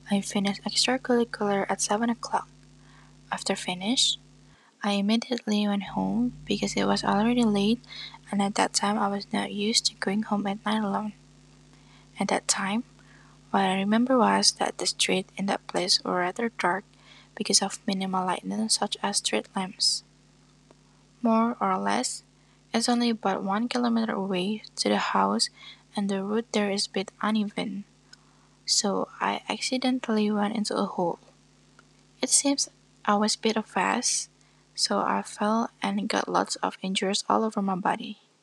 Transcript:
I finished extracurricular at 7 o'clock. After finish, I immediately went home because it was already late and at that time I was not used to going home at night alone. At that time, what I remember was that the streets in that place were rather dark because of minimal lighting such as street lamps. More or less, it's only about 1 kilometer away to the house and the route there is a bit uneven, so I accidentally went into a hole. It seems I was a bit fast, so I fell and got lots of injuries all over my body.